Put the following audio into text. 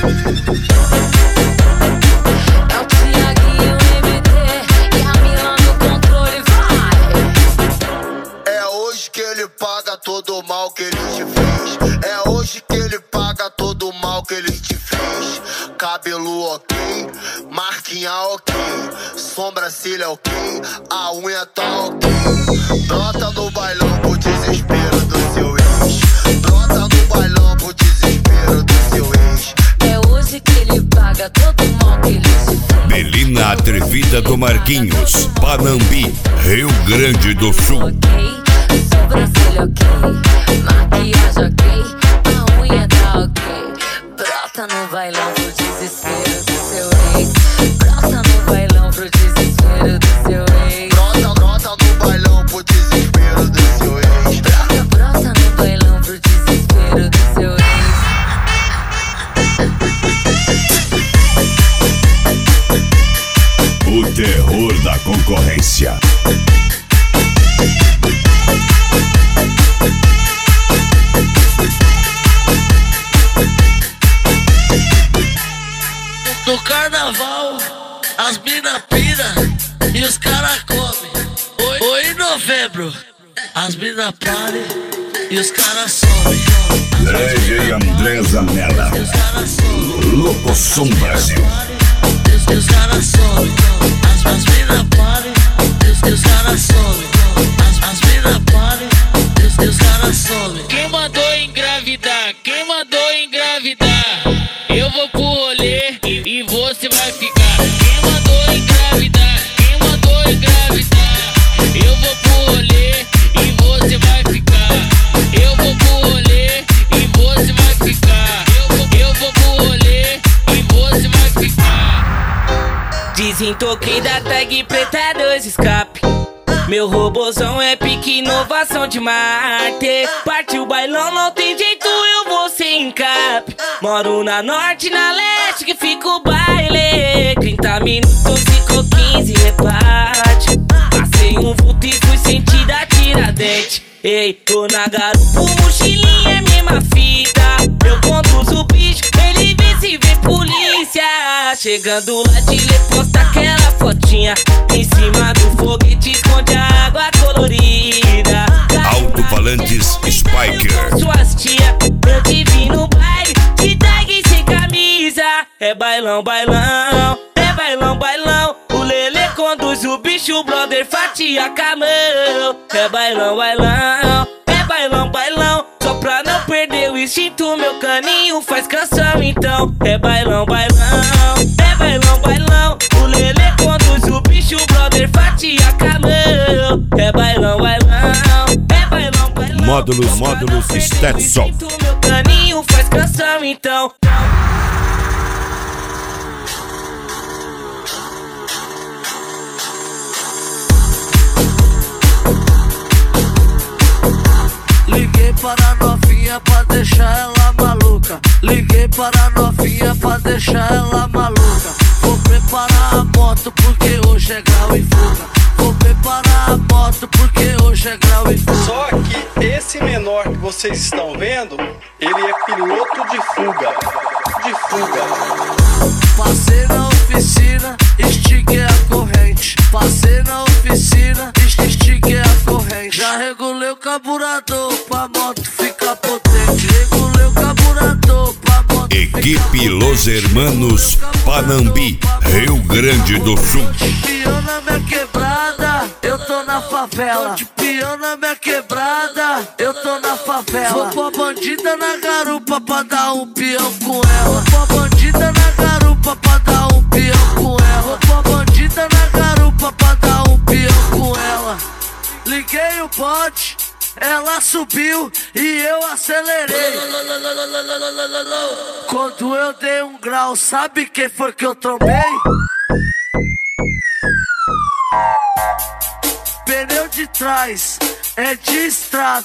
É o Thiaguinho MT e a Mila no controle, vai! É hoje que ele paga todo o mal que ele te fez. É hoje que ele paga todo o mal que ele te fez. Cabelo ok, marquinha ok, sobrancelha ok, a unha tá ok. Brota no bailão pro desespero do seu ex. Brota no bailão pro desespero do seu ex. É hoje que ele paga todo o mal que ele te fez. Melina Atrevida do Marquinhos, Panambi, Rio Grande do Sul. Ok, sobrancelha ok, maquiagem ok, a unha tá ok. Brota no bailão pro desespero do seu ex. Brota no bailão pro desespero do seu ex. Brota no bailão pro desespero do seu ex. Brota no bailão pro desespero do seu ex. O terror da concorrência. No carnaval, as mina pira e os cara comem. Oi, em novembro, as mina parem e os cara somem. DJ André Zanella, E os cara somem. Locoção Brasil. E os cara somem. As mina parem e os cara somem. As mina parem e os cara somem. Quem mandou engravidar? Quem mandou engravidar? Eu vou pro rolê e você vai ficar. Quem mandou engravidar? Quem mandou engravidar? Eu vou pro rolê e você vai ficar. Eu vou pro rolê e você vai ficar. Eu vou pro rolê e você vai ficar. Desentoquei da tag preta 2 escape. Meu robozão é pique inovação de Marte. Partiu o bailão, não tem jeito, eu vou sem cap. Moro na norte, na leste, que fica o baile. 30 minutos, ficou 15, reparte. Passei um vulto e fui sentir da Tiradentes. Ei, tô na garupa, mochilinha é mesma fita. Eu conduzo o bicho, ele vê se vem polícia. Chegando lá de lê, posta aquela fotinha. Em cima do foguete esconde a água colorida. Alto-falantes Spiker. Suas tia, eu te vi no baile, de tag sem camisa. É bailão, bailão, é bailão, bailão. O Lelê conduz o bicho, o brother fatia camão. É bailão, bailão, é bailão, bailão. Só pra não perder o instinto, meu caninho faz canção então. É bailão, bailão, é bailão, bailão. O Lelê conduz o bicho, o brother fatia camão. É bailão, bailão, é bailão, bailão. Módulos Stetson. Meu caninho faz canção então. Liguei para a novinha pra deixar ela maluca. Liguei para a novinha pra deixar ela maluca. Vou preparar a moto porque hoje é grau e fuga. Vou preparar a moto porque hoje é grau e fuga. Só que esse menor que vocês estão vendo, ele é piloto de fuga. De fuga. Passei na oficina, estiquei a corrente. Passei na oficina, estiquei a corrente. Já regulei o carburador pra moto ficar potente. Regulei o carburador pra moto Equipe ficar Los Hermanos, Panambi, Rio Grande do Sul. de peão na minha quebrada, eu tô na favela. De peão na minha quebrada, eu tô na favela. Vou pra bandida na garupa pra dar um peão com ela. Vou pra bandida na garupa pra dar um peão com ela. Vou pra bandida na garupa pra dar um peão com ela. Liguei o pote, ela subiu e eu acelerei. Quando eu dei um grau, sabe quem foi que eu trombei? Pneu de trás é de estrada.